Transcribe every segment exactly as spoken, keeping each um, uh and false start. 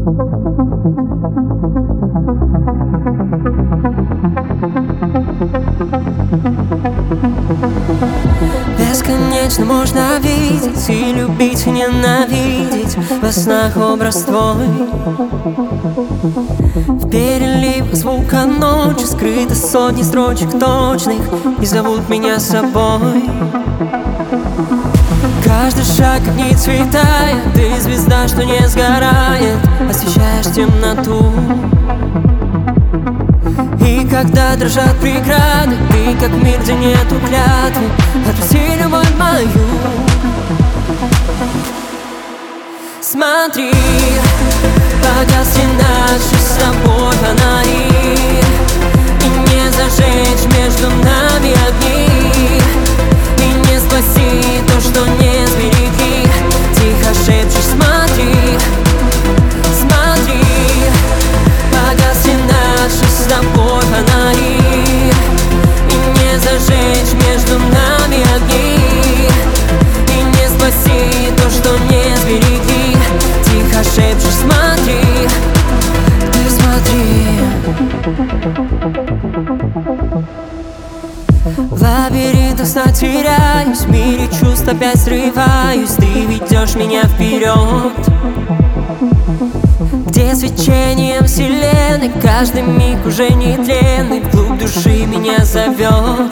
Бесконечно можно видеть и любить, и ненавидеть во снах образ твой. В переливах звука ночи скрыты сотни строчек точных и зовут меня с собой. Каждый шаг как не цветает, ты звезда, что не сгорает, освещаешь темноту. И когда дрожат преграды, ты как мир, где нету клятвы, отпусти любовь мою. Смотри, погасли наши с тобой фонари, и не зажечь между нами огни, и не спаси то, что не сбереги. Тихо шепчешь, смотри, смотри, погасли наши с тобой фонари, и не зажечь между нами огни, и не спаси то, что не сбереги. Тихо шепчешь, смотри, ты смотри. В лабиринтах сна теряюсь, в мире чувств опять срываюсь, ты ведешь меня вперед, где свечением вселенной каждый миг уже нетленный вглубь души меня зовет.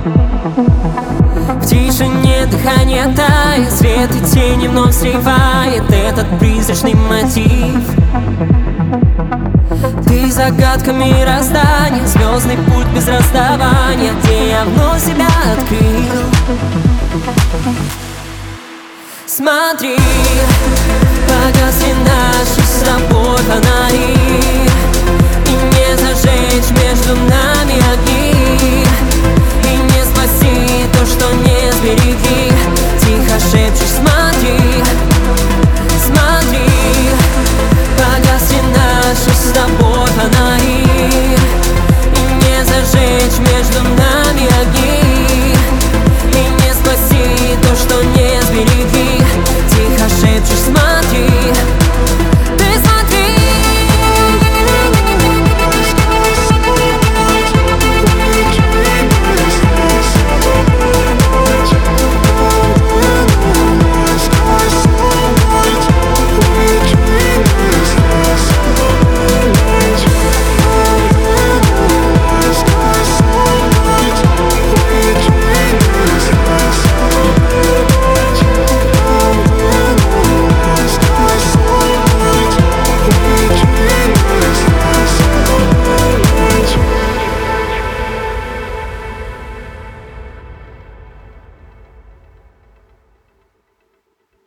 В тишине дыхание тает, свет и тени вновь сливает этот призрачный мотив. Ты загадка мироздания, звездный путь без расставания, где я вновь себя открыл. Смотри, погасли наши